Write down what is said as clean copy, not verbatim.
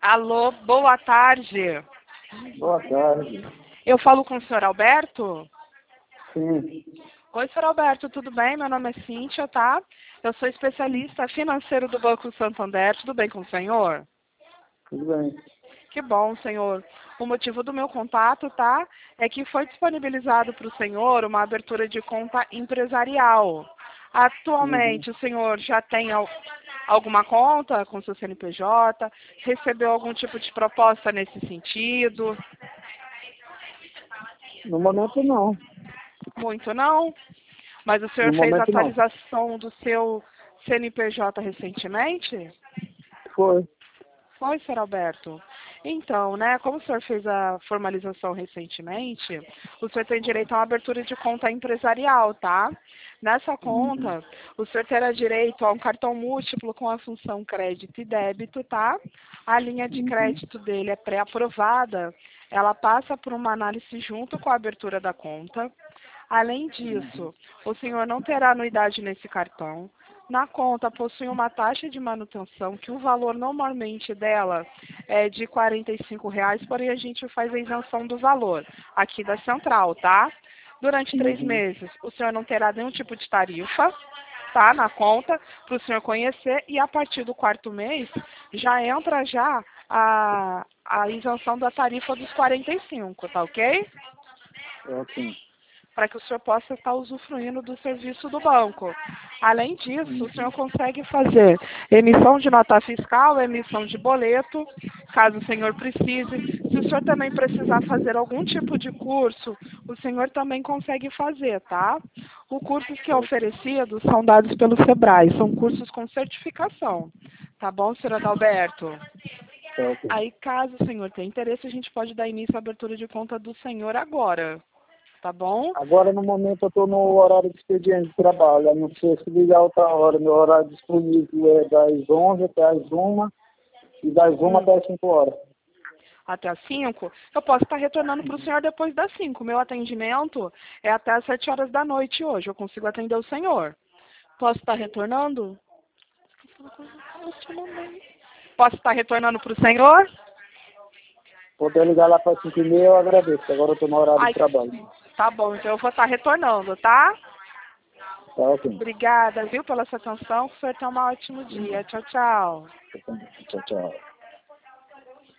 Alô, boa tarde. Boa tarde. Eu falo com o senhor Alberto? Sim, Oi, senhor Alberto, tudo bem? Meu nome é Cíntia, tá? Eu sou especialista financeiro do Banco Santander. Tudo bem com o senhor? tudo bem. Que bom, senhor. O motivo do meu contato, tá? É que foi disponibilizado para o senhor uma abertura de conta empresarial. Uhum. Atualmente, o senhor já tem alguma conta com seu CNPJ? Recebeu algum tipo de proposta nesse sentido? No momento não. Muito não. Mas o senhor No fez a momento não. atualização do seu CNPJ recentemente? Foi. Foi, senhor Alberto. Então, né, como o senhor fez a formalização recentemente, o senhor tem direito a uma abertura de conta empresarial, tá? Nessa Uhum. conta, o senhor terá direito a um cartão múltiplo com a função crédito e débito, tá? A linha de Uhum. crédito dele é pré-aprovada, ela passa por uma análise junto com a abertura da conta. Além disso, o senhor não terá anuidade nesse cartão. Na conta possui uma taxa de manutenção que o valor normalmente dela é de R$ 45, porém a gente faz a isenção do valor aqui da central, tá? Durante 3 Uhum. meses, o senhor não terá nenhum tipo de tarifa, tá? Na conta, para o senhor conhecer, e a partir do 4º mês, já entra já a isenção da tarifa dos 45, tá ok? Ok. Para que o senhor possa estar usufruindo do serviço do banco. Além disso, o senhor Uhum. consegue fazer emissão de nota fiscal, emissão de boleto, caso o senhor precise. Se o senhor também precisar fazer algum tipo de curso, o senhor também consegue fazer, tá? Os cursos que é oferecido são dados pelo Sebrae, são cursos com certificação. Tá bom, senhor Adalberto? Tá ok. Aí, caso o senhor tenha interesse, a gente pode dar início à abertura de conta do senhor agora. Tá bom? Agora, no momento, eu estou no horário de expediente de trabalho. Eu não sei se ligar outra hora. Meu horário disponível é das 11 até as 1 e das 1 Hum. até as 5 horas. Até às 5, eu posso estar retornando para o senhor depois das 5. Meu atendimento é até às 7 horas da noite hoje. Eu consigo atender o senhor. Posso estar retornando? Posso estar retornando para o senhor? Poder ligar lá para as 5h30, eu agradeço. Agora eu estou no horário de Ai, trabalho. tá bom, então eu vou estar retornando, tá? Tá ok. Obrigada, viu, pela sua atenção. Que o senhor tenha um ótimo dia. Tchau, tchau. Tchau, tchau.